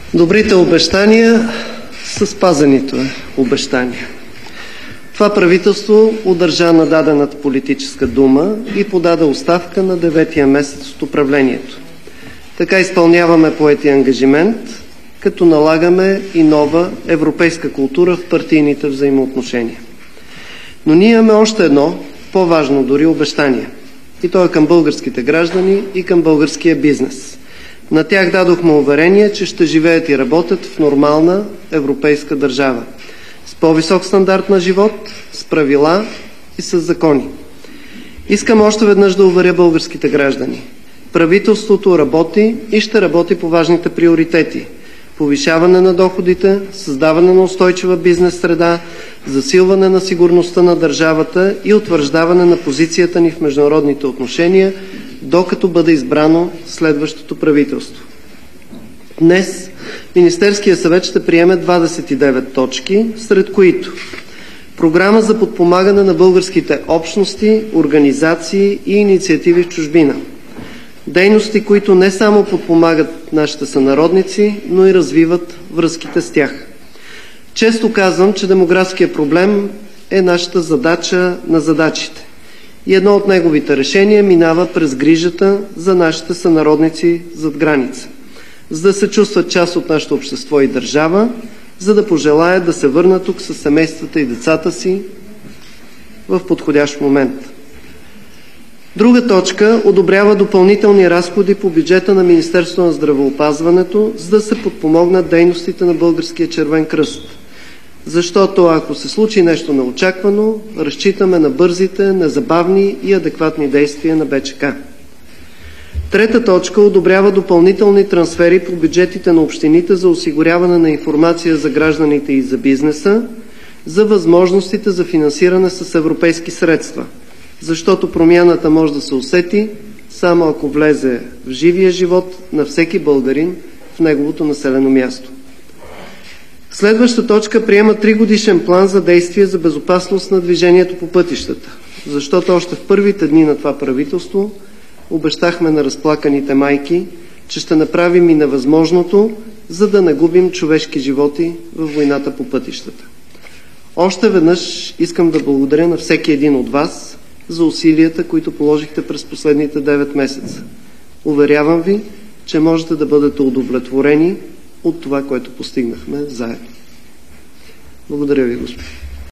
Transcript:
Добрите обещания са спазените обещания. Това правителство удържа на дадената политическа дума и подаде оставка на 9-тия месец от управлението. Така изпълняваме поетия ангажимент, като налагаме и нова европейска култура в партийните взаимоотношения. Но ние имаме още едно, по-важно дори обещание. И то е към българските граждани и към българския бизнес. На тях дадохме уверение, че ще живеят и работят в нормална европейска държава. С по-висок стандарт на живот, с правила и с закони. Искам още веднъж да уверя българските граждани. Правителството работи и ще работи по важните приоритети. Повишаване на доходите, създаване на устойчива бизнес среда, засилване на сигурността на държавата и утвърждаване на позицията ни в международните отношения, докато бъде избрано следващото правителство. Днес Министерският съвет ще приеме 29 точки, сред които програма за подпомагане на българските общности, организации и инициативи в чужбина. Дейности, които не само подпомагат нашите сънародници, но и развиват връзките с тях. Често казвам, че демографският проблем е нашата задача на задачите. И едно от неговите решения минава през грижата за нашите сънародници зад граница, за да се чувстват част от нашето общество и държава, за да пожелаят да се върнат тук с семействата и децата си в подходящ момент. Друга точка одобрява допълнителни разходи по бюджета на Министерството на здравеопазването, за да се подпомогнат дейностите на Българския червен кръст. Защото ако се случи нещо неочаквано, разчитаме на бързите, незабавни и адекватни действия на БЧК. Трета точка одобрява допълнителни трансфери по бюджетите на общините за осигуряване на информация за гражданите и за бизнеса, за възможностите за финансиране с европейски средства. Защото промяната може да се усети само ако влезе в живия живот на всеки българин в неговото населено място. Следваща точка приема 3-годишен план за действие за безопасност на движението по пътищата, защото още в първите дни на това правителство обещахме на разплаканите майки, че ще направим и невъзможното, за да не губим човешки животи във войната по пътищата. Още веднъж искам да благодаря на всеки един от вас за усилията, които положихте през последните 9 месеца. Уверявам ви, че можете да бъдете удовлетворени от това, което постигнахме заедно. Благодаря ви, Господи.